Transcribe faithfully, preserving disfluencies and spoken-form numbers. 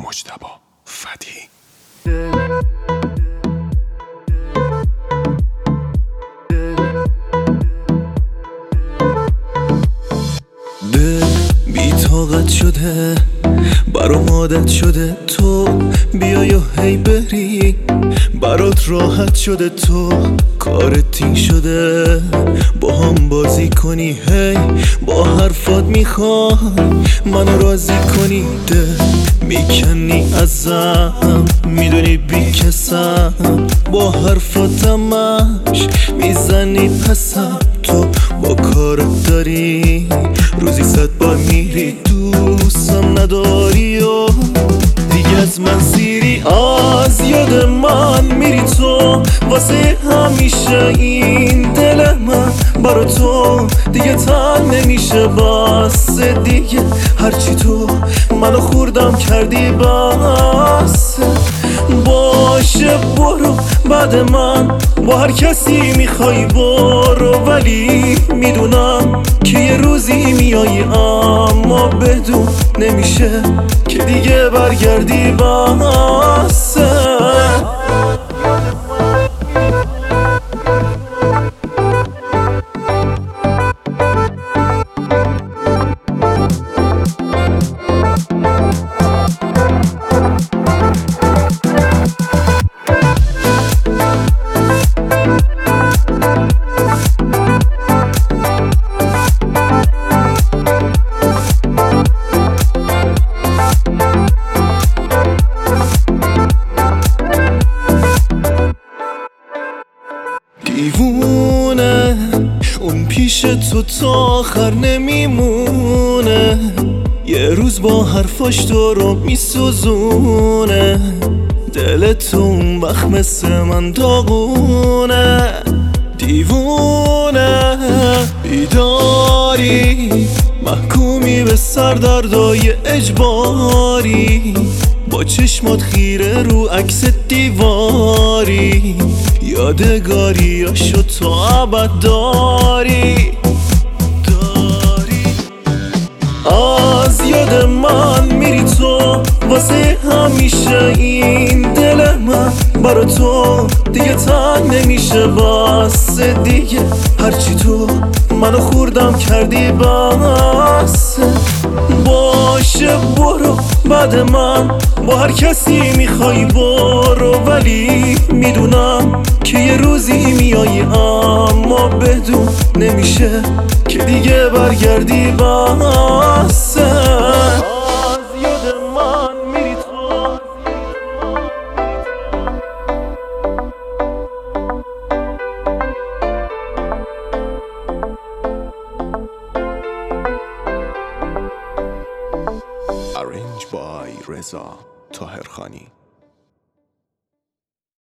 مجتبی فتحی. دل بی طاقت شده برام عادت شده تو بیای و هی بری برات راحت شده تو کارت تین شده با هم بازی کنی هی با حرفات میخوای منو راضی کنی دل میکنی ازم میدونی بی کسم با حرفاتمش میزنی پسم تو با کارت داری روزی صد بار میری دوستم نداری و دیگه از من سیری از یاد من میری تو واسه همیشه این دل من برا تو دیگه تن نمیشه بس دیگه هرچی تو منو خوردم کردی بس باشه برو بعد من با هر کسی میخوای برو ولی میدونم که یه روزی میایی اما بدون نمیشه که دیگه برگردی بسه دیوونه اون پیش تو تا آخر نمیمونه یه روز با حرفاش تو رو میسوزونه دل تو اون وقت مثل من داغونه دیوونه بیداری محکومی به سردردای اجباری با چشمات خیره رو عکس دیواری یادگاریاشو تو ابد داری داری از یاد من میری تو واسه همیشه این دل من برا تو دیگه تن نمیشه بس دیگه هرچی تو منو خوردم کردی بس باشه برو بعد من با هر کسی میخوای برو ولی میدونم که یه روزی میایی اما بدون نمیشه که دیگه برگردی بسه از یاد من میری تو Arranged by رضا طاهرخانی.